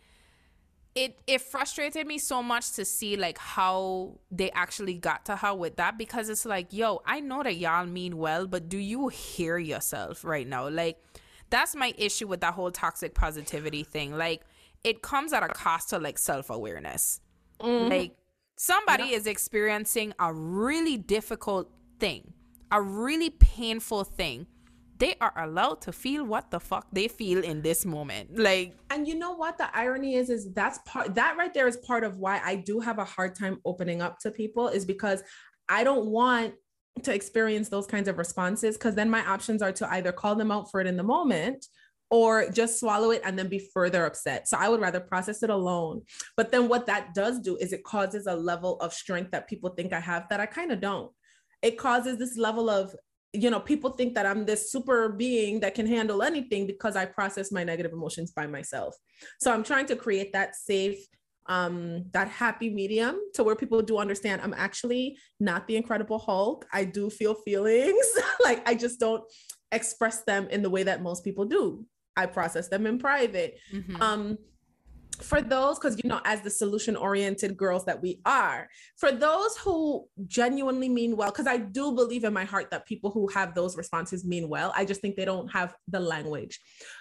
it it frustrated me so much to see like how they actually got to her with that, because it's like, yo, I know that y'all mean well, but do you hear yourself right now? Like, that's my issue with that whole toxic positivity thing. Like, it comes at a cost to like self-awareness. Mhm. Like, somebody Yeah. is experiencing a really difficult thing, a really painful thing. They are allowed to feel what the fuck they feel in this moment. Like, And you know what the irony is, is that's part, that right there is part of why I do have a hard time opening up to people, is because I don't want to experience those kinds of responses, because then my options are to either call them out for it in the moment or just swallow it and then be further upset. So I would rather process it alone. But then what that does do is it causes a level of strength that people think I have that I kind of don't. It causes this level of, you know, people think that I'm this super being that can handle anything because I process my negative emotions by myself. So I'm trying to create that safe, um, that happy medium to where people do understand I'm actually not the Incredible Hulk. I do feel feelings. Like, I just don't express them in the way that most people do. I process them in private. mhm. Um, for those, because, you know, as the solution oriented girls that we are, for those who genuinely mean well, because I do believe in my heart that people who have those responses mean well. I just think they don't have the language.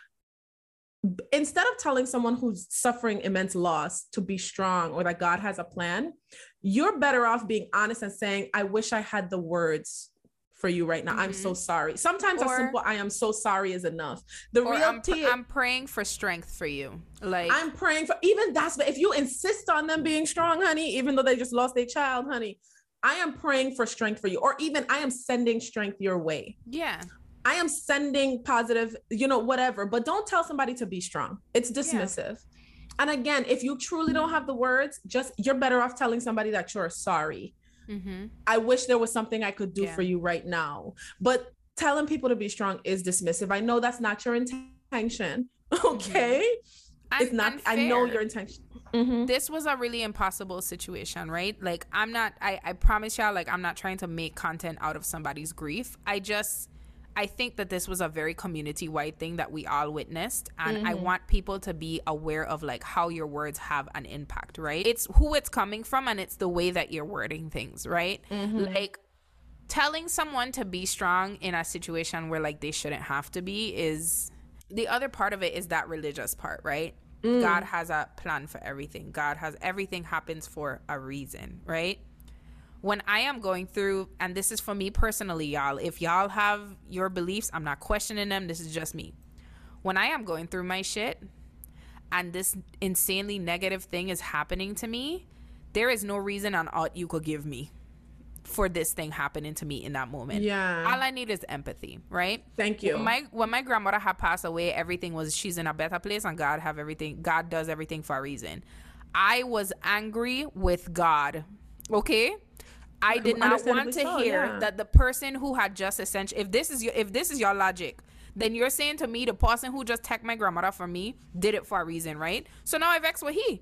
Instead of telling someone who's suffering immense loss to be strong or that God has a plan, you're better off being honest and saying, I wish I had the words for you right now. Mm-hmm. I'm so sorry. Sometimes Or, a simple I am so sorry is enough. The or real I'm, pr- tea, I'm praying for strength for you. Like, I'm praying for, even that's, if you insist on them being strong, honey, even though they just lost their child, honey, I am praying for strength for you. Or even I am sending strength your way. yeah. I am sending positive, you know, whatever, but don't tell somebody to be strong. It's dismissive. Yeah. And again, if you truly don't have the words, just, you're better off telling somebody that you're sorry. Mm-hmm. I wish there was something I could do yeah. for you right now. But telling people to be strong is dismissive. I know that's not your intention. Okay. Mm-hmm. It's not, I know your intention. Mm-hmm. This was a really impossible situation, right? Like, I'm not, I, I promise y'all, like, I'm not trying to make content out of somebody's grief. I just, I think that this was a very community-wide thing that we all witnessed. And mm-hmm. I want people to be aware of, like, how your words have an impact, right? It's who it's coming from and it's the way that you're wording things, right? Mm-hmm. Like, telling someone to be strong in a situation where, like, they shouldn't have to be is... The other part of it is that religious part, right? Mm. God has a plan for everything. God has... Everything happens for a reason, right? When I am going through, and this is for me personally, y'all, if y'all have your beliefs, I'm not questioning them. This is just me. When I am going through my shit and this insanely negative thing is happening to me, there is no reason on aught you could give me for this thing happening to me in that moment. Yeah. All I need is empathy, right? Thank you. When my, when my grandmother had passed away, everything was, she's in a better place and God have everything. God does everything for a reason. I was angry with God. Okay? I did not want to so, hear yeah. that the person who had just essentially, if this is your, if this is your logic, then you're saying to me, the person who just teched my grandmother for me did it for a reason, right? So now I vex with he.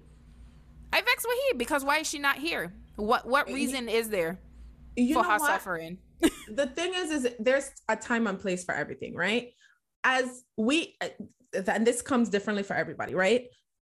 I vex with he because why is she not here? What what reason is there you for her what? suffering? The thing is, is there's a time and place for everything, right? As we, and this comes differently for everybody, right?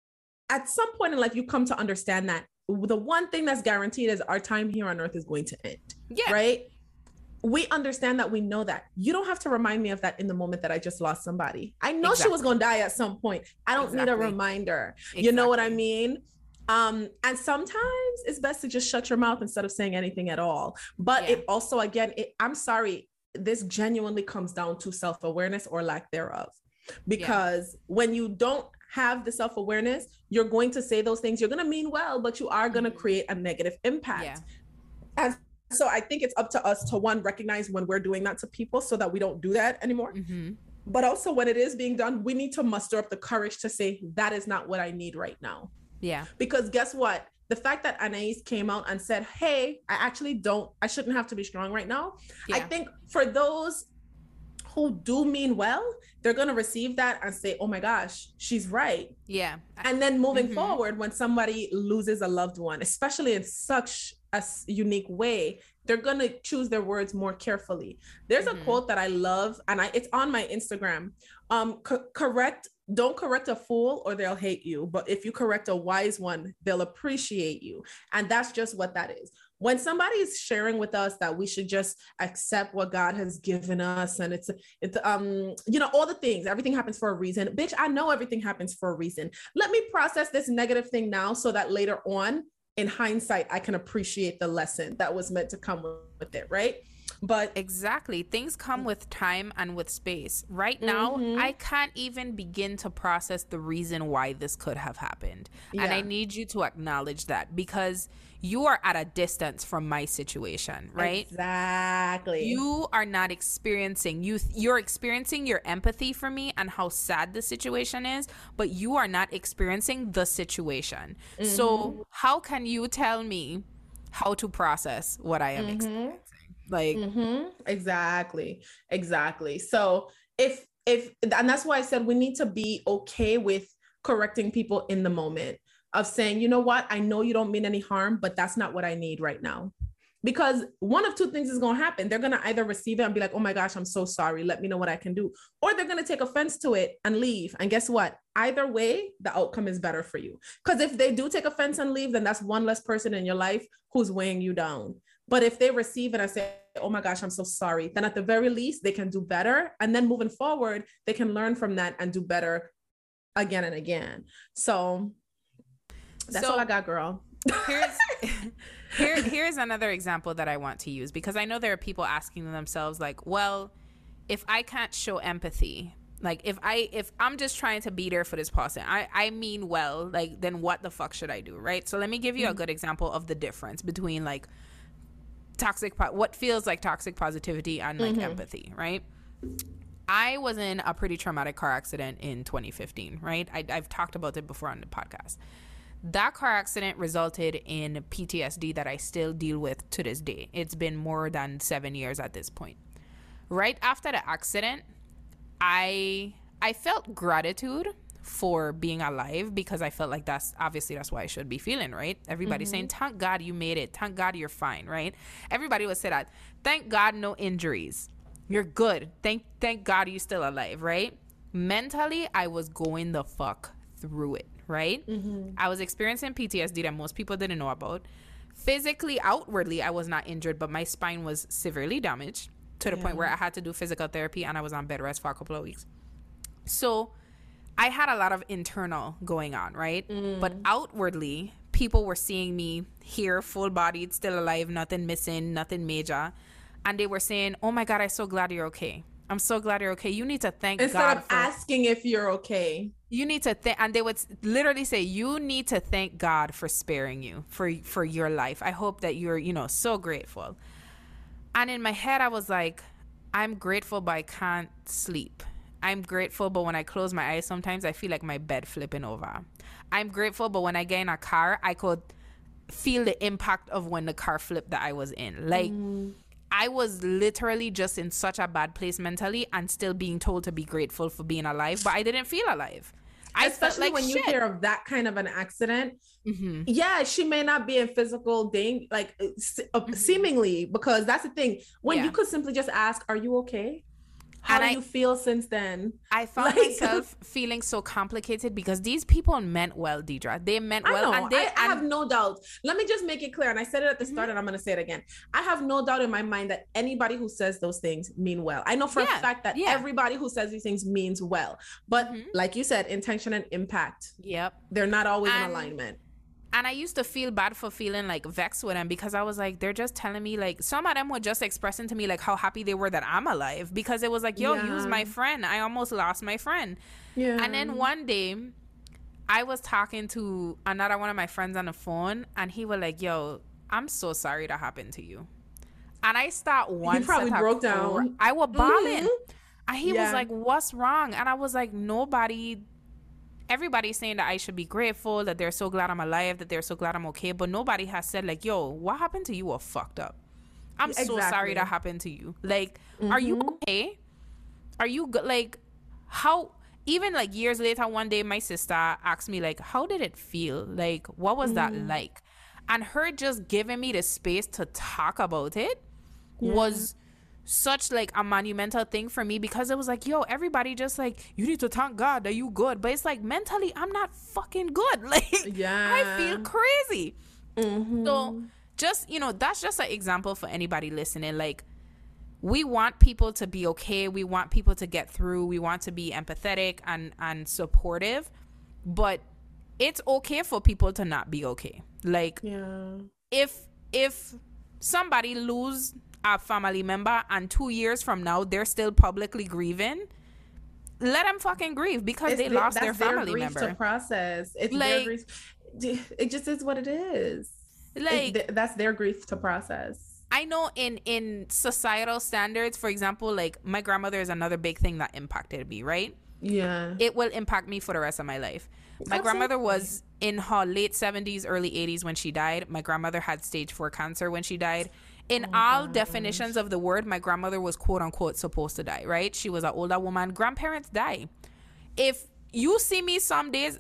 At some point in life, you come to understand that the one thing that's guaranteed is our time here on earth is going to end. Yeah. Right? We understand that. We know that. You don't have to remind me of that in the moment that I just lost somebody. I know exactly. she was going to die at some point. I don't exactly. need a reminder. Exactly. You know what I mean? Um, and sometimes it's best to just shut your mouth instead of saying anything at all. But yeah. it also, again, it, I'm sorry, this genuinely comes down to self-awareness or lack thereof. because yeah. when you don't have the self-awareness, you're going to say those things. You're going to mean well, but you are going to create a negative impact. Yeah. And so I think it's up to us to, one, recognize when we're doing that to people so that we don't do that anymore. Mm-hmm. But also when it is being done, we need to muster up the courage to say, that is not what I need right now. Yeah. Because guess what? The fact that Anais came out and said, hey, I actually don't, I shouldn't have to be strong right now. Yeah. I think for those who do mean well, they're going to receive that and say, oh my gosh, she's right. Yeah. And then moving mm-hmm. forward, when somebody loses a loved one, especially in such a unique way, they're going to choose their words more carefully. There's mm-hmm. a quote that I love, and I, it's on my Instagram. Um, co- correct, don't correct a fool or they'll hate you. But if you correct a wise one, they'll appreciate you. And that's just what that is. When somebody is sharing with us that we should just accept what God has given us, and it's, it's, um, you know, all the things, everything happens for a reason. Bitch, I know everything happens for a reason. Let me process this negative thing now so that later on, in hindsight, I can appreciate the lesson that was meant to come with it, right? But exactly, things come with time and with space. Right now, mm-hmm. I can't even begin to process the reason why this could have happened. Yeah. And I need you to acknowledge that, because you are at a distance from my situation, right? Exactly. You are not experiencing, you, you're experiencing your empathy for me and how sad the situation is, but you are not experiencing the situation. Mm-hmm. So how can you tell me how to process what I am mm-hmm. experiencing? Like, mm-hmm. exactly, exactly. So if, if, and that's why I said we need to be okay with correcting people in the moment, of saying, you know what, I know you don't mean any harm, but that's not what I need right now. Because one of two things is going to happen. They're going to either receive it and be like, oh my gosh, I'm so sorry. Let me know what I can do. Or they're going to take offense to it and leave. And guess what? Either way, the outcome is better for you. Because if they do take offense and leave, then that's one less person in your life who's weighing you down. But if they receive it and say, oh my gosh, I'm so sorry, then at the very least, they can do better. And then moving forward, they can learn from that and do better again and again. So that's so, all I got, girl. Here's here, here's another example that I want to use, because I know there are people asking themselves like, well, if I can't show empathy, like if I if I'm just trying to be there for this person, I, I mean well, like then what the fuck should I do, right? So let me give you mm-hmm. a good example of the difference between like toxic, what feels like toxic positivity and like mm-hmm. empathy, right? I was in a pretty traumatic car accident in twenty fifteen, right? I, I've talked about it before on the podcast. That car accident resulted in P T S D that I still deal with to this day. It's been more than seven years at this point. Right after the accident, I I felt gratitude for being alive, because I felt like that's obviously that's why I should be feeling, right? Everybody's mm-hmm. saying, thank God you made it. Thank God you're fine, right? Everybody would say that. Thank God no injuries. You're good. Thank thank God you're still alive, right? Mentally, I was going the fuck through it, right? Mm-hmm. I was experiencing P T S D that most people didn't know about. Physically, outwardly, I was not injured, but my spine was severely damaged to the yeah. point where I had to do physical therapy and I was on bed rest for a couple of weeks. So I had a lot of internal going on, right? Mm. But outwardly, people were seeing me here, full-bodied, still alive, nothing missing, nothing major. And they were saying, oh my God, I'm so glad you're okay. I'm so glad you're okay. You need to thank Instead God. Instead of for, asking if you're okay. You need to thank, and they would literally say, you need to thank God for sparing you, for, for your life. I hope that you're, you know, so grateful. And in my head, I was like, I'm grateful, but I can't sleep. I'm grateful, but when I close my eyes, sometimes I feel like my bed flipping over. I'm grateful, but when I get in a car, I could feel the impact of when the car flipped that I was in. Like, mm. I was literally just in such a bad place mentally and still being told to be grateful for being alive, but I didn't feel alive. I Especially felt like when shit. You hear of that kind of an accident. Mm-hmm. Yeah, she may not be in physical danger, like mm-hmm. seemingly, because that's the thing. When yeah. you could simply just ask, are you okay? How and do I, you feel since then? I found like, myself feeling so complicated because these people meant well, Deidre. They meant well. I know. And they, I, I have no doubt. Let me just make it clear. And I said it at the start mm-hmm. and I'm going to say it again. I have no doubt in my mind that anybody who says those things mean well. I know for yeah. a fact that yeah. everybody who says these things means well. But mm-hmm. like you said, intention and impact. Yep. They're not always and, in alignment. And I used to feel bad for feeling like vexed with them because I was like, they're just telling me like, some of them were just expressing to me like how happy they were that I'm alive, because it was like, yo, Yeah. use my friend. I almost lost my friend. Yeah. And then one day I was talking to another one of my friends on the phone, and he was like, yo, I'm so sorry that happened to you. And I start one probably set broke of- down. I was bawling. Mhm. And he Yeah. was like, what's wrong? And I was like, nobody, everybody's saying that I should be grateful, that they're so glad I'm alive, that they're so glad I'm okay. But nobody has said like, yo, what happened to you was fucked up. I'm so Exactly. sorry that happened to you. Like, are you okay? Are you good? Like, how, even like years later, one day my sister asked me like, how did it feel? Like, what was that like? And her just giving me the space to talk about it was such like a monumental thing for me, because it was like, yo, everybody just like, you need to thank God that you good, but it's like mentally I'm not fucking good. Like, Yeah. I feel crazy. So just, you know, that's just an example for anybody listening. Like, we want people to be okay, we want people to get through, we want to be empathetic and and supportive, but it's okay for people to not be okay. Like, Yeah. if if somebody lose a family member and two years from now they're still publicly grieving, let them fucking grieve, because It's they the- lost their that's their family grief member. to process. It's Like- their grief. It just is what it is. It- Like, th- that's their grief to process. I know in in societal standards, for example, like my grandmother is another big thing that impacted me, right? Yeah. It will impact me for the rest of my life. My grandmother was in her late seventies, early eighties when she died. My grandmother had stage four cancer when she died. In all definitions of the word, my grandmother was quote unquote supposed to die, right? She was an older woman. Grandparents die. If you see me some days,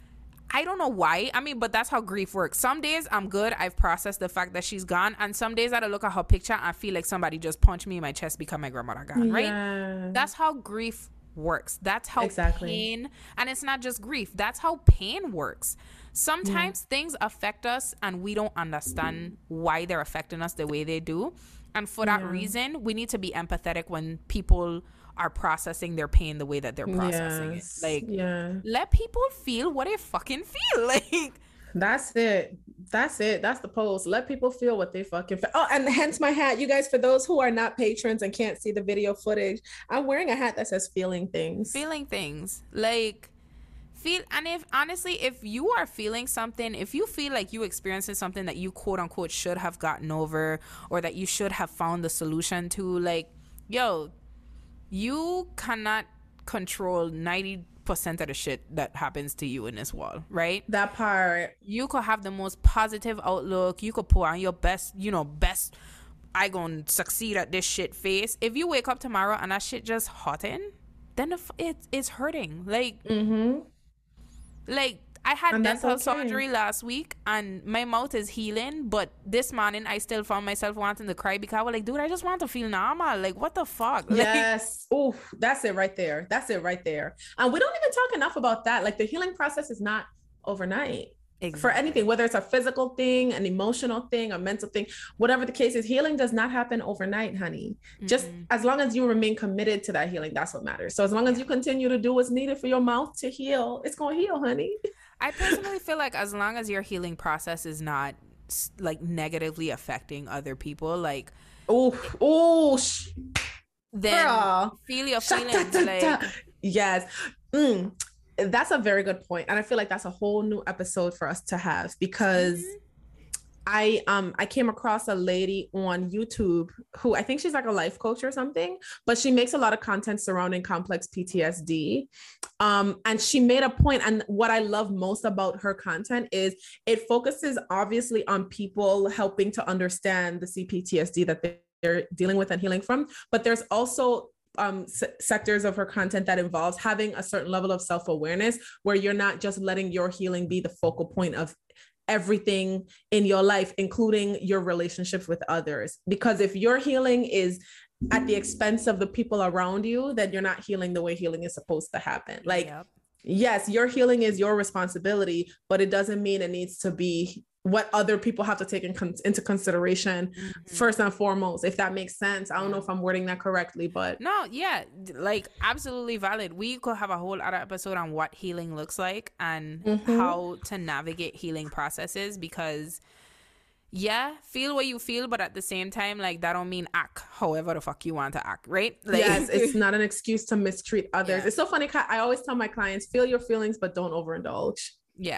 I don't know why. I mean, but that's how grief works. Some days I'm good. I've processed the fact that she's gone. And some days I look at her picture and I feel like somebody just punched me in my chest because my grandmother gone, right? Yeah. That's how grief works. That's how Exactly. pain, and it's not just grief, that's how pain works. Sometimes things affect us and we don't understand why they're affecting us the way they do. And for that Yeah. reason, we need to be empathetic when people are processing their pain the way that they're processing Yes. it. Like, yeah. let people feel what they fucking feel. Like, That's it. That's it. That's the post. Let people feel what they fucking feel. Oh, and hence my hat. You guys, for those who are not patrons and can't see the video footage, I'm wearing a hat that says feeling things. feeling things. Like, feel, and if honestly, if you are feeling something, if you feel like you experiencing something that you quote unquote should have gotten over, or that you should have found the solution to, like, yo, you cannot control ninety percent of the shit that happens to you in this world, right? That part. You could have the most positive outlook, you could put on your best, you know, best I gonna succeed at this shit face. If you wake up tomorrow and that shit just hotting, then the f- it, it's hurting. Like, Mm-hmm. like I had And that's dental okay. surgery last week and my mouth is healing, but this morning I still found myself wanting to cry because I was like, dude, I just want to feel normal. Like, what the fuck? Like, Yes. Oh, that's it right there. That's it right there. And we don't even talk enough about that. Like, the healing process is not overnight. For exactly. anything, whether it's a physical thing, an emotional thing, a mental thing, whatever the case is, healing does not happen overnight, honey. Just Mm-mm. as long as you remain committed to that healing, that's what matters. So as long as you continue to do what's needed for your mouth to heal, it's gonna heal, honey. I personally feel like as long as your healing process is not s- like negatively affecting other people, like, Oh, oh, sh- then girl. feel your Sha- feelings. da- da- Like, da. Yes. Mm. That's a very good point. And I feel like that's a whole new episode for us to have, because Mhm. I um I came across a lady on YouTube who I think she's like a life coach or something, but she makes a lot of content surrounding complex P T S D. Um, and she made a point, and what I love most about her content is it focuses obviously on people helping to understand the C P T S D that they're dealing with and healing from, but there's also um s- sectors of her content that involves having a certain level of self-awareness where you're not just letting your healing be the focal point of everything in your life, including your relationships with others. Because if your healing is at the expense of the people around you, then you're not healing the way healing is supposed to happen. Like, yep. yes, your healing is your responsibility, but it doesn't mean it needs to be what other people have to take in con- into consideration mm-hmm. first and foremost, if that makes sense. I don't know if I'm wording that correctly, but no, yeah, like absolutely valid. We could have a whole other episode on what healing looks like and mm-hmm. how to navigate healing processes, because yeah, feel what you feel, but at the same time, like, that don't mean act however the fuck you want to act, right? Like, yes, it's not an excuse to mistreat others. Yeah. It's so funny. I always tell my clients, feel your feelings, but don't overindulge. Yeah.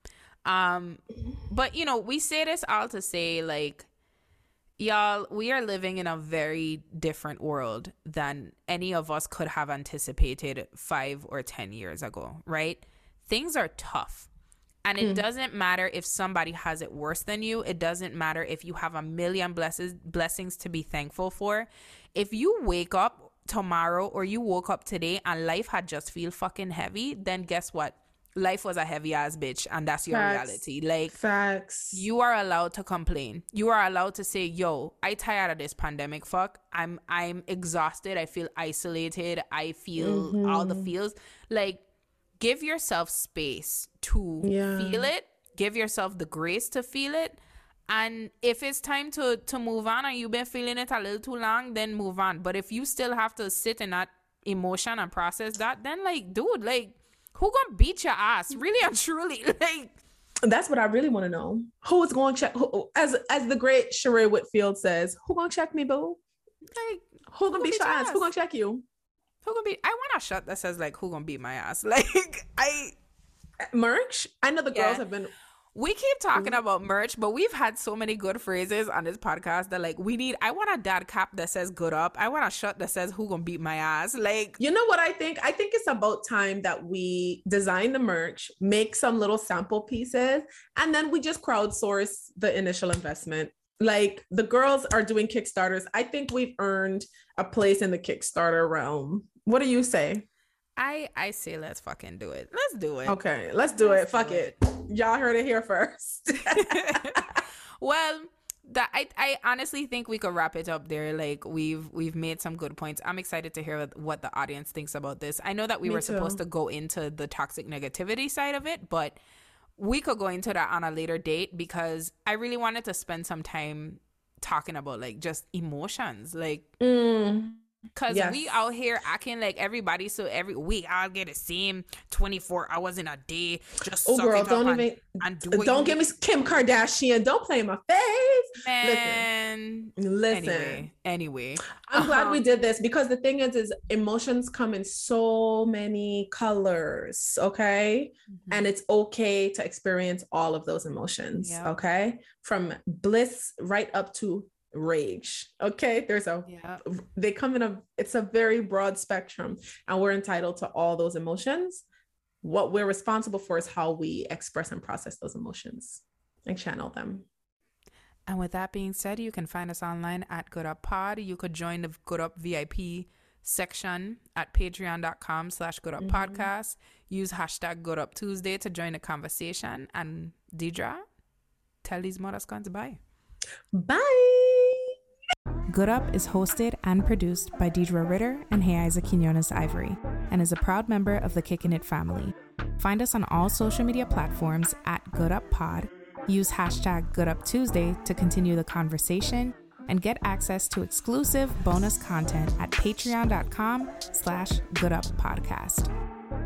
Um, but, you know, we say this all to say, like, y'all, we are living in a very different world than any of us could have anticipated five or ten years ago, right? Things are tough. And it mm. doesn't matter if somebody has it worse than you. It doesn't matter if you have a million blesses, blessings to be thankful for. If you wake up tomorrow or you woke up today and life had just feel fucking heavy, then guess what? Life was a heavy ass bitch, and that's your Facts. reality. Like, Facts. You are allowed to complain. You are allowed to say, yo, I tired of this pandemic. Fuck. I'm I'm exhausted. I feel isolated. I feel mm-hmm. all the feels. Like, give yourself space to yeah. feel it. Give yourself the grace to feel it. And if it's time to, to move on and you've been feeling it a little too long, then move on. But if you still have to sit in that emotion and process that, then, like, dude, like, who gonna beat your ass? Really and truly. Like, that's what I really want to know. Who is going to check? Who, as as the great Sheree Whitfield says, who gonna check me, boo? Like, who gonna beat your ass? Who gonna check you? Who gonna be? I want a shirt that says, like, who gonna beat my ass? Like, I merch. I know the girls yeah. have been. We keep talking mm-hmm. about merch, but we've had so many good phrases on this podcast that, like, we need. I want a dad cap that says "good up." I want a shirt that says "who gonna beat my ass." Like, you know what I think? I think it's about time that we design the merch, make some little sample pieces, and then we just crowdsource the initial investment. Like, the girls are doing Kickstarters. I think we've earned a place in the Kickstarter realm. What do you say? I I say let's fucking do it. Let's do it. Okay, let's do let's it. Do Fuck it. it. Y'all heard it here first. Well, that I I honestly think we could wrap it up there. Like, we've we've made some good points. I'm excited to hear what the audience thinks about this. I know that we Me were too. supposed to go into the toxic negativity side of it, but we could go into that on a later date, because I really wanted to spend some time talking about, like, just emotions, like. Mm. Cause yes. we out here acting like everybody, so every week I'll get the same twenty-four hours in a day. Just oh suck girl, it don't up even and, and do don't give me Kim Kardashian. Don't play in my face, man. Listen, listen. Anyway, anyway. I'm um, glad we did this, because the thing is, is emotions come in so many colors. Okay, mm-hmm. and it's okay to experience all of those emotions. Yep. Okay, from bliss right up to rage. Okay, there's a yeah. they come in a it's a very broad spectrum, and we're entitled to all those emotions. What we're responsible for is how we express and process those emotions and channel them. And with that being said, you can find us online at Good Up Pod. You could join the Good Up V I P section at patreon.com slash Good Up mm-hmm. Podcast. Use hashtag Good Up Tuesday to join the conversation. And Deidre, tell these mothers to bye. Bye. Good Up is hosted and produced by Deidre Ritter and Heiza Quinones Ivory, and is a proud member of the Kickin' It family. Find us on all social media platforms at Good Up Pod. Use hashtag Good Up Tuesday to continue the conversation, and get access to exclusive bonus content at patreon.com slash Good Up Podcast.